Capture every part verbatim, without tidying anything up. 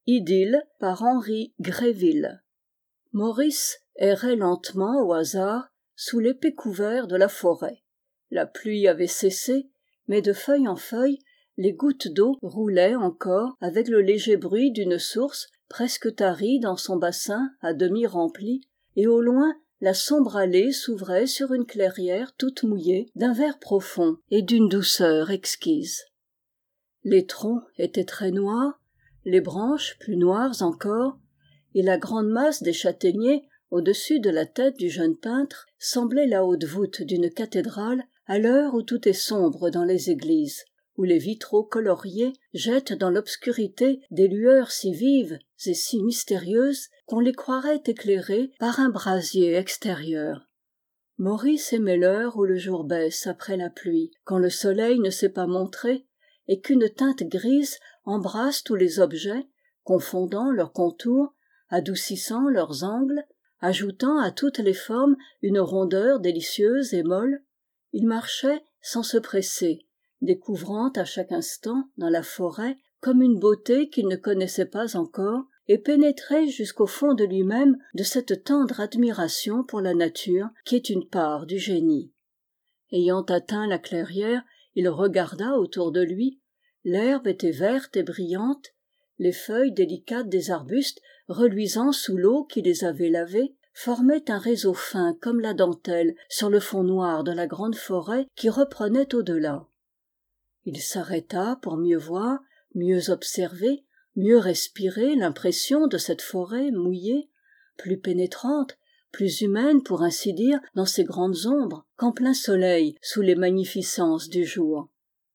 Idylle par Henry Gréville. Maurice errait lentement au hasard sous l'épais couvert de la forêt. La pluie avait cessé, mais de feuille en feuille, les gouttes d'eau roulaient encore avec le léger bruit d'une source presque tarie dans son bassin à demi rempli, et au loin la sombre allée s'ouvrait sur une clairière toute mouillée d'un vert profond et d'une douceur exquise. Les troncs étaient très noirs, les branches plus noires encore, et la grande masse des châtaigniers au-dessus de la tête du jeune peintre semblait la haute voûte d'une cathédrale à l'heure où tout est sombre dans les églises, où les vitraux coloriés jettent dans l'obscurité des lueurs si vives et si mystérieuses qu'on les croirait éclairées par un brasier extérieur. Maurice aimait l'heure où le jour baisse après la pluie, quand le soleil ne s'est pas montré et qu'une teinte grise embrasse tous les objets, confondant leurs contours, adoucissant leurs angles, ajoutant à toutes les formes une rondeur délicieuse et molle. Il marchait sans se presser, découvrant à chaque instant dans la forêt comme une beauté qu'il ne connaissait pas encore, et pénétré jusqu'au fond de lui-même de cette tendre admiration pour la nature qui est une part du génie. Ayant atteint la clairière, il regarda autour de lui. L'herbe était verte et brillante, les feuilles délicates des arbustes, reluisant sous l'eau qui les avait lavées, formaient un réseau fin comme la dentelle sur le fond noir de la grande forêt qui reprenait au-delà. Il s'arrêta pour mieux voir, mieux observer, mieux respirer l'impression de cette forêt mouillée, plus pénétrante, plus humaine pour ainsi dire dans ses grandes ombres qu'en plein soleil sous les magnificences du jour.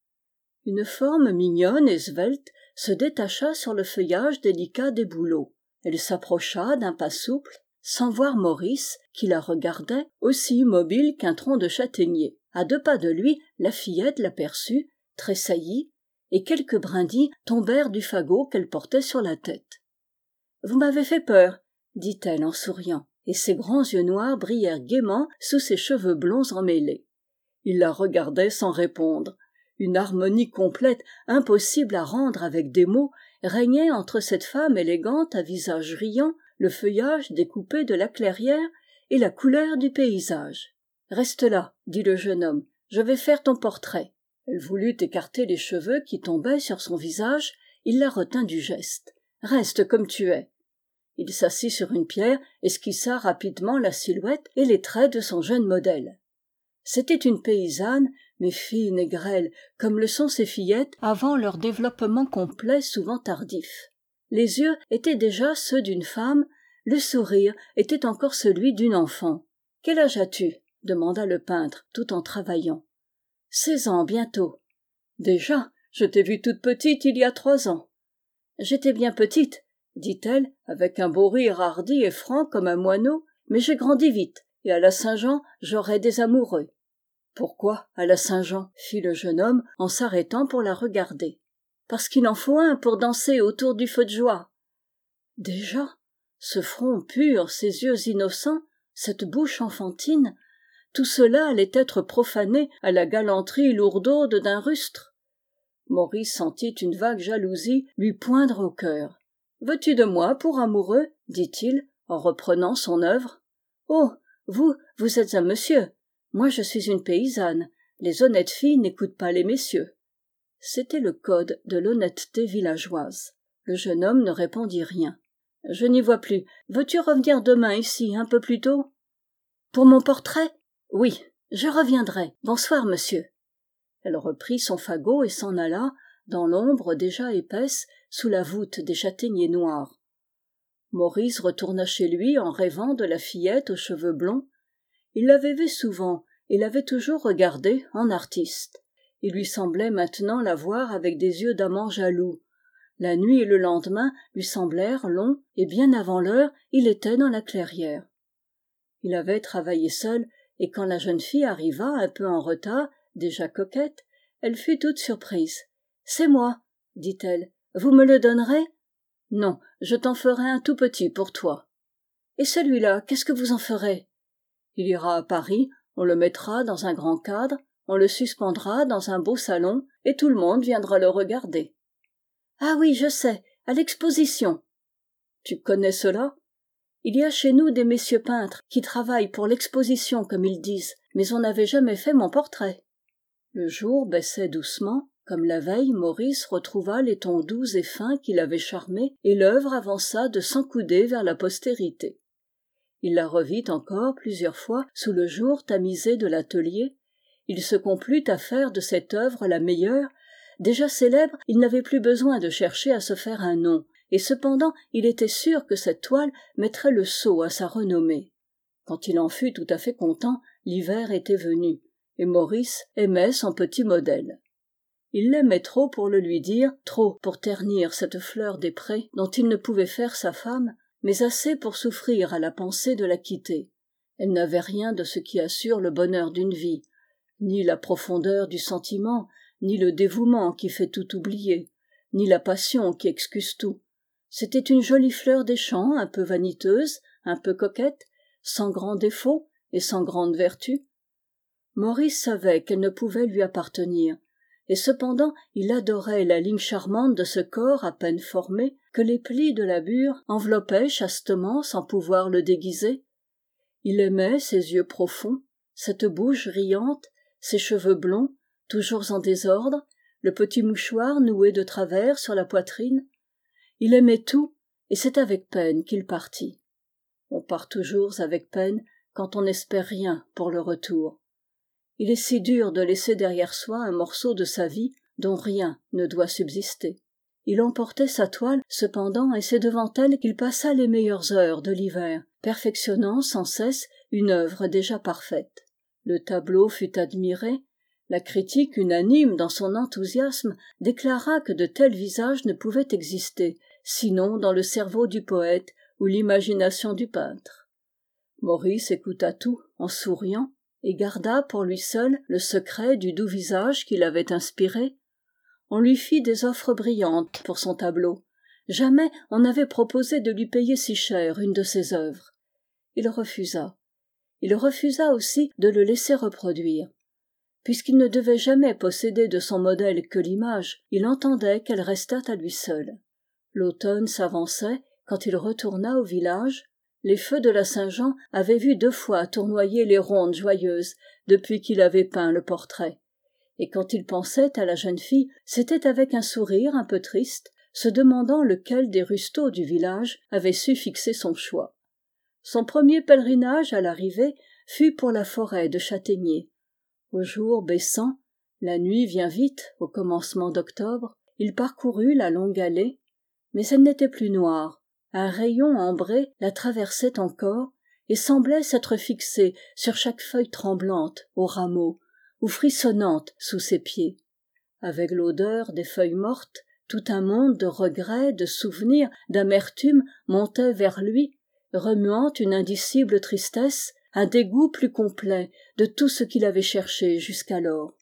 Une forme mignonne et svelte se détacha sur le feuillage délicat des bouleaux. Elle s'approcha d'un pas souple, sans voir Maurice, qui la regardait, aussi immobile qu'un tronc de châtaignier. À deux pas de lui, la fillette l'aperçut, tressaillit, et quelques brindilles tombèrent du fagot qu'elle portait sur la tête. « Vous m'avez fait peur, » dit-elle en souriant, et ses grands yeux noirs brillèrent gaiement sous ses cheveux blonds emmêlés. Il la regardait sans répondre. Une harmonie complète, impossible à rendre avec des mots, régnait entre cette femme élégante à visage riant, le feuillage découpé de la clairière et la couleur du paysage. « Reste là, » dit le jeune homme, « je vais faire ton portrait. » Elle voulut écarter les cheveux qui tombaient sur son visage, il la retint du geste. « Reste comme tu es. » Il s'assit sur une pierre, esquissa rapidement la silhouette et les traits de son jeune modèle. C'était une paysanne, mais fine et grêle, comme le sont ces fillettes avant leur développement complet souvent tardif. Les yeux étaient déjà ceux d'une femme, le sourire était encore celui d'une enfant. « Quel âge as-tu » demanda le peintre, tout en travaillant. « Seize ans bientôt. »« Déjà, je t'ai vue toute petite il y a trois ans. »« J'étais bien petite, » dit-elle, avec un beau rire hardi et franc comme un moineau, « mais j'ai grandi vite, et à la Saint-Jean, j'aurai des amoureux. » « Pourquoi à la Saint-Jean » fit le jeune homme en s'arrêtant pour la regarder. « Parce qu'il en faut un pour danser autour du feu de joie. » Déjà, ce front pur, ces yeux innocents, cette bouche enfantine, tout cela allait être profané à la galanterie lourdaude d'un rustre. Maurice sentit une vague jalousie lui poindre au cœur. « Veux-tu de moi pour amoureux » dit-il, en reprenant son œuvre. « Oh, vous, vous êtes un monsieur. Moi, je suis une paysanne. Les honnêtes filles n'écoutent pas les messieurs. » C'était le code de l'honnêteté villageoise. Le jeune homme ne répondit rien. « Je n'y vois plus. Veux-tu revenir demain ici, un peu plus tôt ?»« Pour mon portrait ? Oui, je reviendrai. Bonsoir, monsieur. » Elle reprit son fagot et s'en alla, dans l'ombre déjà épaisse, sous la voûte des châtaigniers noirs. Maurice retourna chez lui en rêvant de la fillette aux cheveux blonds. Il l'avait vue souvent et l'avait toujours regardée en artiste. Il lui semblait maintenant la voir avec des yeux d'amant jaloux. La nuit et le lendemain lui semblèrent longs et bien avant l'heure, il était dans la clairière. Il avait travaillé seul et quand la jeune fille arriva un peu en retard, déjà coquette, elle fut toute surprise. « C'est moi, » dit-elle. « Vous me le donnerez ?»« Non, je t'en ferai un tout petit pour toi. »« Et celui-là, qu'est-ce que vous en ferez ?»« Il ira à Paris, on le mettra dans un grand cadre, on le suspendra dans un beau salon et tout le monde viendra le regarder. »« Ah oui, je sais, à l'exposition. Tu connais cela? Il y a chez nous des messieurs peintres qui travaillent pour l'exposition, comme ils disent, mais on n'avait jamais fait mon portrait. Le jour baissait doucement. Comme la veille, Maurice retrouva les tons doux et fins qui l'avaient charmé, et l'œuvre avança de s'encouder vers la postérité. Il la revit encore plusieurs fois sous le jour tamisé de l'atelier. Il se complut à faire de cette œuvre la meilleure. Déjà célèbre, il n'avait plus besoin de chercher à se faire un nom, et cependant il était sûr que cette toile mettrait le sceau à sa renommée. Quand il en fut tout à fait content, l'hiver était venu, et Maurice aimait son petit modèle. Il l'aimait trop pour le lui dire, trop pour ternir cette fleur des prés dont il ne pouvait faire sa femme, mais assez pour souffrir à la pensée de la quitter. Elle n'avait rien de ce qui assure le bonheur d'une vie, ni la profondeur du sentiment, ni le dévouement qui fait tout oublier, ni la passion qui excuse tout. C'était une jolie fleur des champs, un peu vaniteuse, un peu coquette, sans grands défauts et sans grande vertu. Maurice savait qu'elle ne pouvait lui appartenir, et cependant il adorait la ligne charmante de ce corps à peine formé, que les plis de la bure enveloppaient chastement sans pouvoir le déguiser. Il aimait ses yeux profonds, cette bouche riante, ses cheveux blonds, toujours en désordre, le petit mouchoir noué de travers sur la poitrine. Il aimait tout, et c'est avec peine qu'il partit. On part toujours avec peine quand on n'espère rien pour le retour. Il est si dur de laisser derrière soi un morceau de sa vie dont rien ne doit subsister. Il emportait sa toile, cependant, et c'est devant elle qu'il passa les meilleures heures de l'hiver, perfectionnant sans cesse une œuvre déjà parfaite. Le tableau fut admiré, la critique unanime dans son enthousiasme déclara que de tels visages ne pouvaient exister, sinon dans le cerveau du poète ou l'imagination du peintre. Maurice écouta tout en souriant, et garda pour lui seul le secret du doux visage qui l'avait inspiré. On lui fit des offres brillantes pour son tableau. Jamais on n'avait proposé de lui payer si cher une de ses œuvres. Il refusa. Il refusa aussi de le laisser reproduire. Puisqu'il ne devait jamais posséder de son modèle que l'image, il entendait qu'elle restât à lui seul. L'automne s'avançait, quand il retourna au village. Les feux de la Saint-Jean avaient vu deux fois tournoyer les rondes joyeuses depuis qu'il avait peint le portrait. Et quand il pensait à la jeune fille, c'était avec un sourire un peu triste, se demandant lequel des rustaux du village avait su fixer son choix. Son premier pèlerinage à l'arrivée fut pour la forêt de châtaigniers. Au jour baissant, la nuit vient vite au commencement d'octobre, il parcourut la longue allée, mais elle n'était plus noire. Un rayon ambré la traversait encore et semblait s'être fixé sur chaque feuille tremblante aux rameaux ou frissonnante sous ses pieds. Avec l'odeur des feuilles mortes, tout un monde de regrets, de souvenirs, d'amertume montait vers lui, remuant une indicible tristesse, un dégoût plus complet de tout ce qu'il avait cherché jusqu'alors.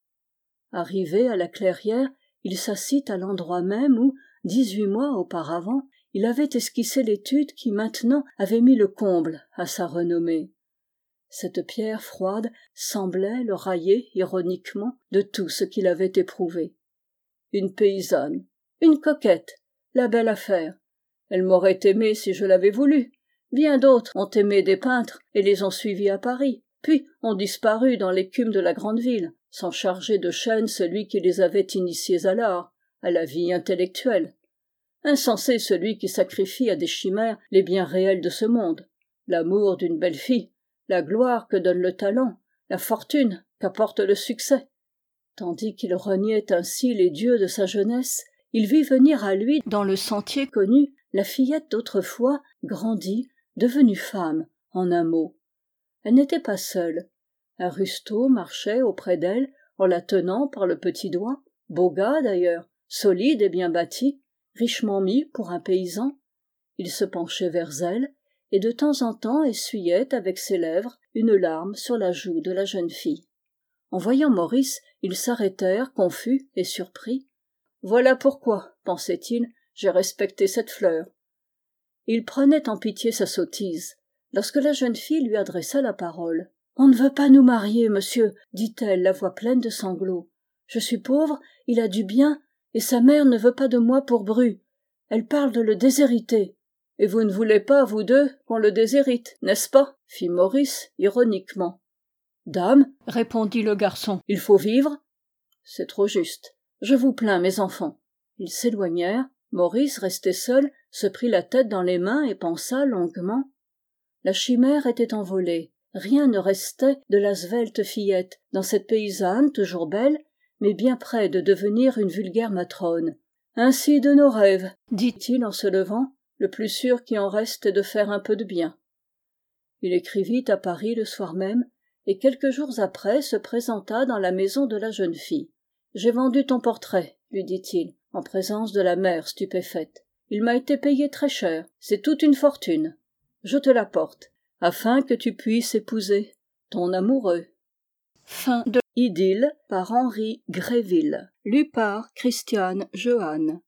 Arrivé à la clairière, il s'assit à l'endroit même où, dix-huit mois auparavant, il avait esquissé l'étude qui maintenant avait mis le comble à sa renommée. Cette pierre froide semblait le railler ironiquement de tout ce qu'il avait éprouvé. Une paysanne, une coquette, la belle affaire. Elle m'aurait aimé si je l'avais voulu. Bien d'autres ont aimé des peintres et les ont suivis à Paris, puis ont disparu dans l'écume de la grande ville, sans charger de chaînes celui qui les avait initiés à l'art, à la vie intellectuelle. Insensé celui qui sacrifie à des chimères les biens réels de ce monde, l'amour d'une belle fille, la gloire que donne le talent, la fortune qu'apporte le succès. Tandis qu'il reniait ainsi les dieux de sa jeunesse, il vit venir à lui, dans le sentier connu, la fillette d'autrefois, grandie, devenue femme, en un mot. Elle n'était pas seule. Un rustaud marchait auprès d'elle, en la tenant par le petit doigt, beau gars d'ailleurs, solide et bien bâti, richement mis pour un paysan. Il se penchait vers elle, et de temps en temps essuyait avec ses lèvres une larme sur la joue de la jeune fille. En voyant Maurice, ils s'arrêtèrent, confus et surpris. « Voilà pourquoi, pensait-il, j'ai respecté cette fleur. » Il prenait en pitié sa sottise, lorsque la jeune fille lui adressa la parole. « On ne veut pas nous marier, monsieur, dit-elle, la voix pleine de sanglots. Je suis pauvre, il a du bien, et sa mère ne veut pas de moi pour bru. Elle parle de le déshériter. Et vous ne voulez pas, vous deux, qu'on le déshérite, n'est-ce pas? Fit Maurice ironiquement. Dame, répondit le garçon, il faut vivre. C'est trop juste. Je vous plains, mes enfants. Ils s'éloignèrent. Maurice, resté seul, se prit la tête dans les mains et pensa longuement. La chimère était envolée. Rien ne restait de la svelte fillette dans cette paysanne toujours belle, mais bien près de devenir une vulgaire matrone. Ainsi de nos rêves, dit-il en se levant, le plus sûr qui en reste est de faire un peu de bien. Il écrivit à Paris le soir même, et quelques jours après se présenta dans la maison de la jeune fille. « J'ai vendu ton portrait, lui dit-il, en présence de la mère stupéfaite. Il m'a été payé très cher, c'est toute une fortune. Je te l'apporte, afin que tu puisses épouser ton amoureux. » Fin de Idylle par Henri Gréville, lu par Christiane Johannes.